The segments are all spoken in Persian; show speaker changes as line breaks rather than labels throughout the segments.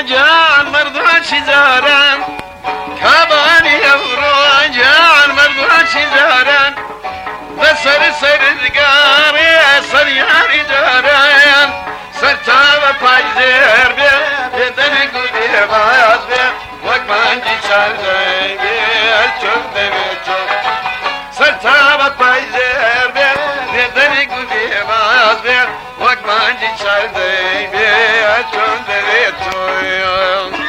جان مردها چی زارن کابانی افرو جان مردها چی زارن بسر سردگاری سریاری دارن سرتاب پای زیر بی بدن گودی باز بی وک منجی چرده بی چون بی چون سرتاب پای زیر بی بدن گودی باز بی وک منجی چرده بی چون بی چون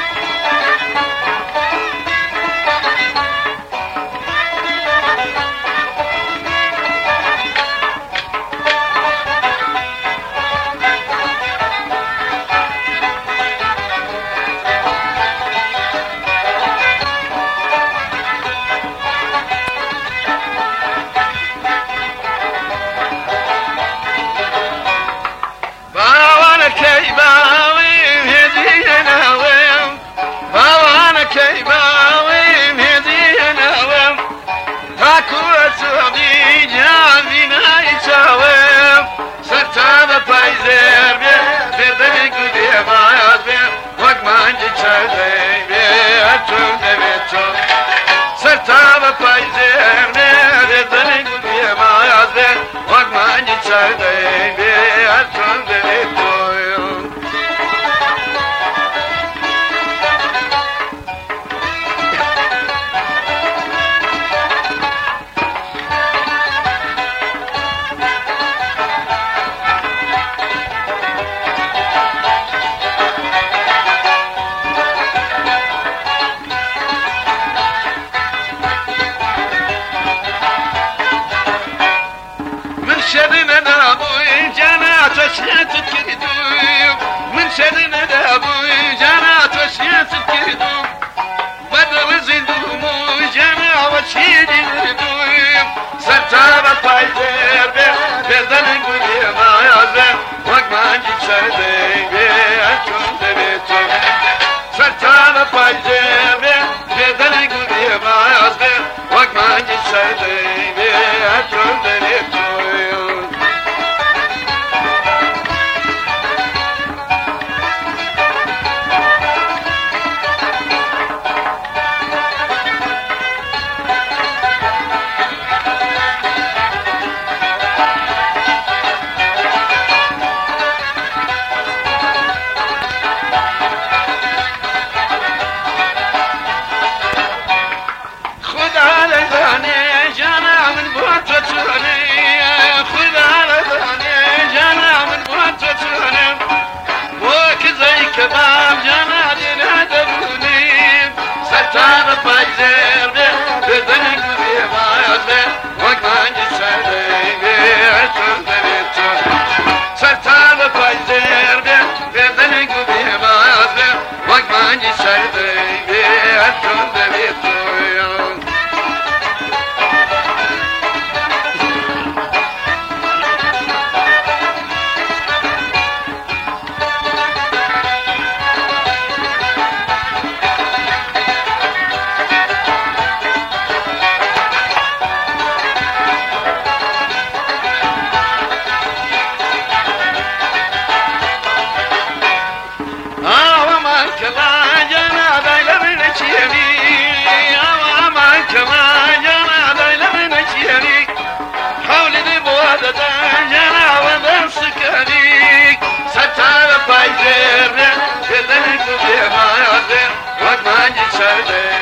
سرتاب پای زیر نه دنگ بی ماز بی وقت منجی چرده بی چون بی تویون شدنا دابوی جنات وشيت كردو من شدنا دابوی جنات وشيت كردو بدر زندومو جنا وشيت كردو سرتاب پای زیر بی بدن گودی باز بی وقت منجی چرده بی چون بی چون سرتاب پای زیر بی بدن گودی باز بی وقت منجی چرده بی چون بی چون Saturday